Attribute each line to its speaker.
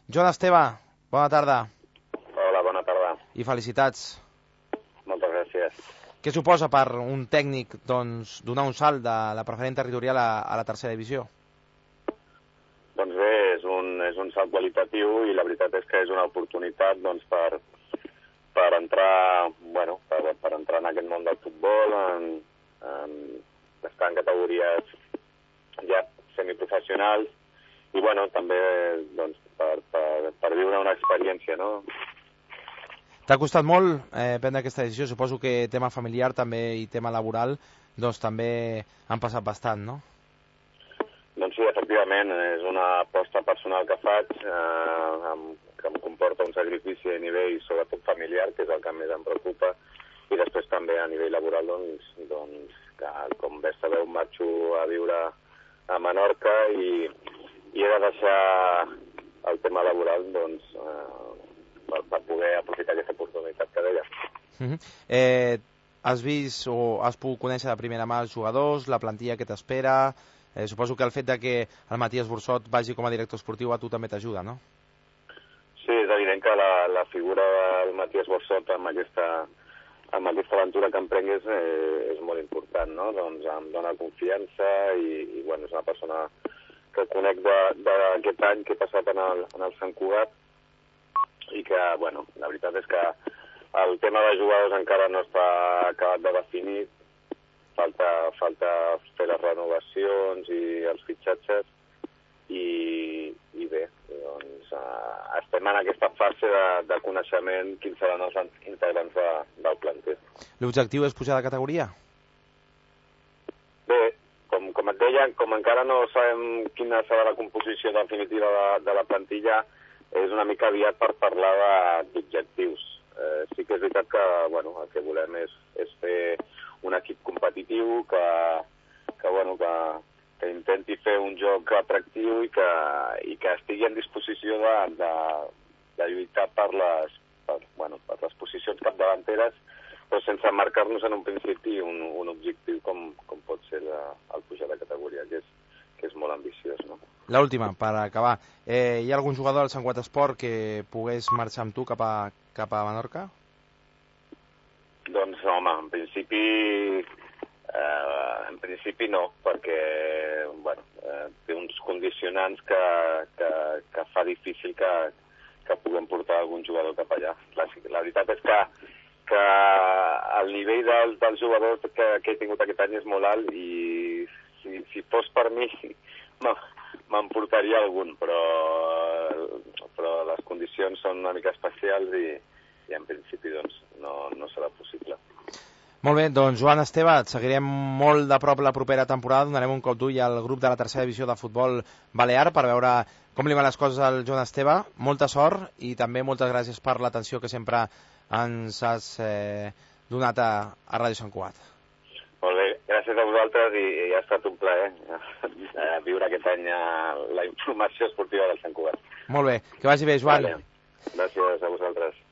Speaker 1: Joan Esteve, bona tarda
Speaker 2: Hola, bona tarda.
Speaker 1: i felicitats.
Speaker 2: Moltes gràcies.
Speaker 1: Què suposa per un tècnic donar un salt de la preferent territorial a la tercera divisió?
Speaker 2: Doncs bé, és un salt qualitatiu i la veritat és que és una oportunitat per entrar, per entrar en aquest món del futbol, estar en categories ja semiprofessionals i també per viure una experiència, no?
Speaker 1: T'ha costat molt prendre aquesta decisió? Suposo que tema familiar també i tema laboral també han passat bastant, no?
Speaker 2: Doncs sí, efectivament, és una aposta personal que faig, que em comporta un sacrifici a nivell, sobretot familiar, que és el que més em preocupa, i després també a nivell laboral, que com bé sabeu marxo a viure a Menorca i he de deixar el tema laboral per poder aprofitar aquesta oportunitat que deia.
Speaker 1: Has vist o has pogut conèixer de primera mà els jugadors, la plantilla que t'espera? Suposo que el fet de que el Matías Borsot vagi com a director esportiu a tu també t'ajuda, no?
Speaker 2: Sí, és evident que la figura del Matías Borsot amb aquesta aventura que emprenc és molt important, no? Doncs em dona confiança i és una persona que conec d'aquest any que he passat en el Sant Cugat i que, la veritat és que el tema de jugadors encara no està acabat de definir, falta fer les renovacions i els fitxatges i bé, estem en aquesta fase de coneixement quins seran els integrants del planter.
Speaker 1: L'objectiu és pujar de categoria?
Speaker 2: Bé, com et deia, com encara no sabem quina serà la composició definitiva de la plantilla, és una mica aviat per parlar d'objectius. Sí que és veritat que el que volem és fer un equip competitiu que intenti fer un joc atractiu i que estigui en disposició de lluitar per les posicions capdavanteres, però sense marcar-nos en un principi un objectiu com pot ser el pujar de categoria, que és molt ambiciós, no?
Speaker 1: L'última, per acabar. Hi ha algun jugador del Sant Cugat Esport que pogués marxar amb tu cap a Menorca?
Speaker 2: Doncs, home, en principi no, perquè té uns condicionants que fa difícil que puguem portar algun jugador cap allà. La veritat és que el nivell dels jugadors que he tingut aquest any és molt alt i si fos per mi me'n portaria algun, però les condicions són una mica especials i en principi no serà possible.
Speaker 1: Molt bé, doncs Joan Esteve, et seguirem molt de prop la propera temporada, donarem un cop d'ull al grup de la tercera divisió de futbol balear per veure com li van les coses al Joan Esteve. Molta sort i també moltes gràcies per l'atenció que sempre ens has donat a Ràdio Sant Cugat.
Speaker 2: Molt bé, gràcies a vosaltres i ha estat un plaer viure aquest any la informació esportiva del Sant Cugat.
Speaker 1: Molt bé, que vagi bé, Joan.
Speaker 2: Vale. Gràcies a vosaltres.